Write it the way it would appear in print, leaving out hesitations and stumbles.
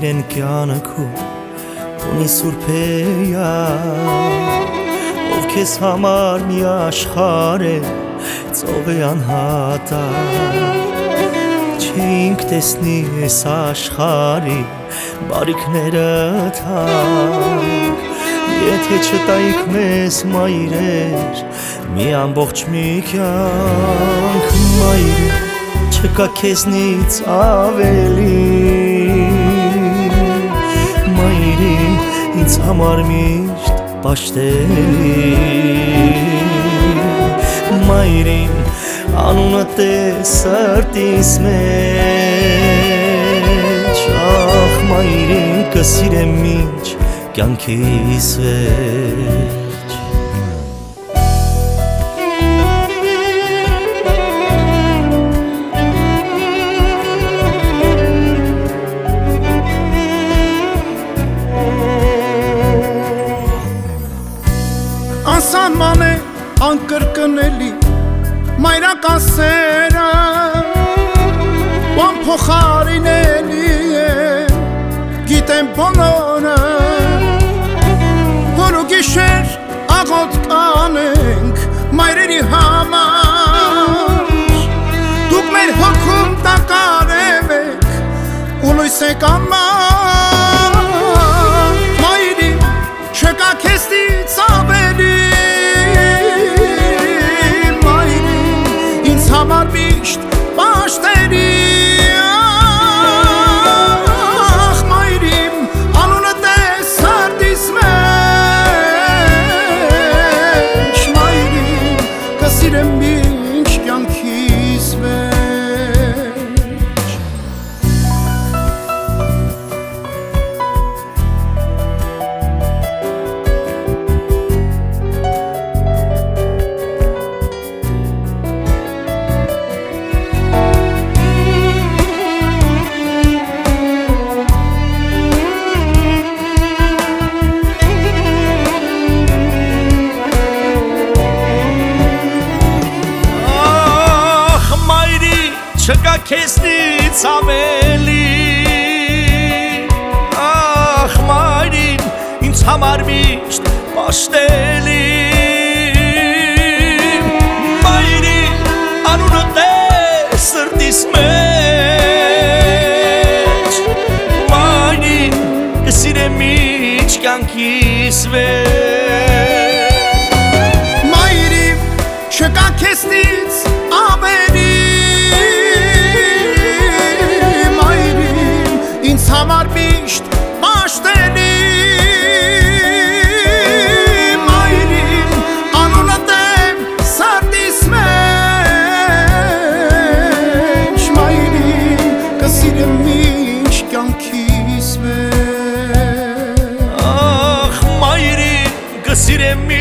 են կյանքում ունի սուրբեյա ով քեզ համար մի աշխարհ է ծով է անհատակ չենք տեսնի այս աշխարհի բարիքները թակ եթե չտայիք մեզ մայրեր մի ամբողջ մի կյանք մայր չկա քեզնից ավելի մայրին ինձ համար միշտ պաշտելի մայրին անունդ է սրտիս մեջ ախ մայրին կսիրեմ մինչ կյանքիս վերջ Անսահման է անկրկնելի մայրական սերը անփոխարինելի է գիտեմ բոլորը որ ու գիշեր աղոտ կանենք մայրերի համար դուք մեր հոգում տակարև եք ու լույս եք անմար մայրի չկա քեզնից ավելի համար միշտ պաշտերի ախ մայրիմ անունդ է սրտիս մեջ մայրիմ կսիրեմ մինչ կյանքիս վերջ չկա քեզնից ավելի ախ մայրին ինձ համար միշտ պաշտելի մայրին անունդ է սրտիս մեջ մայրին կսիրեմ մինչ կյանքիս վերջ մայրին չկա քեզնից ավելի համար միշտ պաշտելի մայրին անունդ է սրտիս մեջ մայրին կսիրեմ մինչ կյանքիս վերջ ախ մայրին կսիրեմ